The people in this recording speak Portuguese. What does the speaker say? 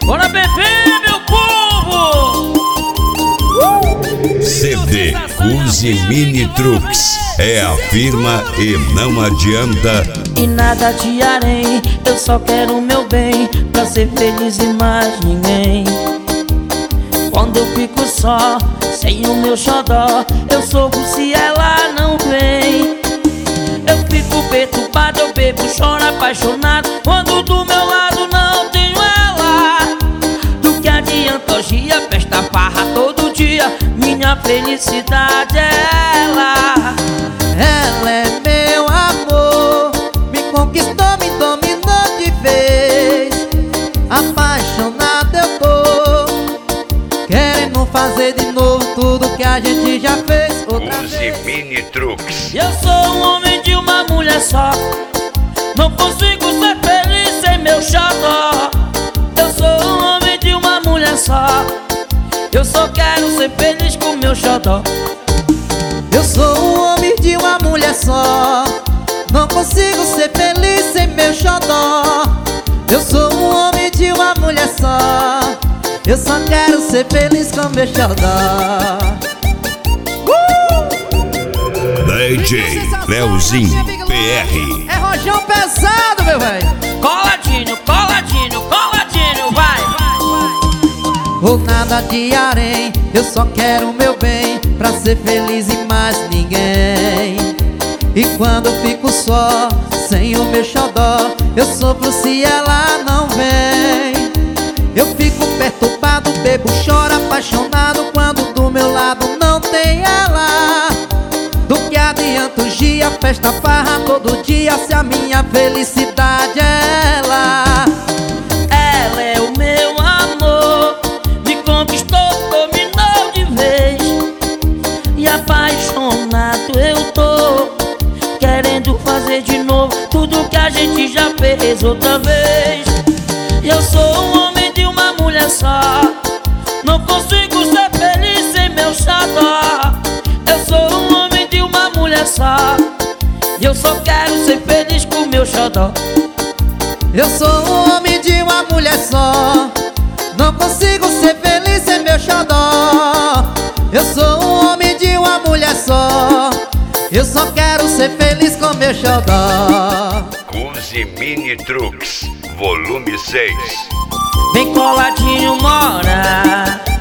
Bora beber, meu povo! CD Use Mini Trucks é a firma e não adianta. E nada te harei, eu só quero o meu bem, pra ser feliz e mais ninguém. Quando eu fico só, sem o meu xodó, eu sofro se ela não vem. Eu fico perturbado, eu bebo, choro apaixonado, quando do meu lado não tenho ela. Do que adianta orgia, festa, farra todo dia, minha felicidade é ela. Ela é meu amor, me conquistou, me dominou de vez. Apaixonado eu tô, querendo fazer de novo tudo que a gente já fez outra Use vez. Mini Trucks. Eu sou um homem de uma mulher só, não consigo ser feliz sem meu xodó. Eu sou um homem de uma mulher só, eu só quero ser feliz com meu xodó. Eu sou um homem de uma mulher só, não consigo ser feliz sem meu xodó. Eu sou um homem de uma mulher só, eu só quero ser feliz com meu xodó. DJ Leozinho PR. É rojão pesado, meu velho. Coladinho, coladinho, coladinho, vai! Ou nada de harém, eu só quero o meu bem, pra ser feliz e mais ninguém. E quando eu fico só, sem o meu xodó, eu sofro se ela não vem. Eu fico perturbado, bebo, choro apaixonado, quando do meu lado não tem ela. Do que adianta o dia, festa, farra todo dia, se a minha felicidade é ela. Ela é o meu amor, me conquistou, dominou de vez. E apaixonado eu tô, querendo fazer de novo tudo que a gente já fez outra vez. Eu sou um homem de uma mulher só, não consigo ser feliz sem meu xodó. Eu sou um homem de uma mulher só, e eu só quero ser feliz com meu xodó. Eu sou um homem de uma mulher só, não consigo ser feliz sem meu xodó. Eu sou um homem de uma mulher só, eu só quero ser feliz com meu xodó. Use Mini Trucks, volume 6. Bem coladinho mora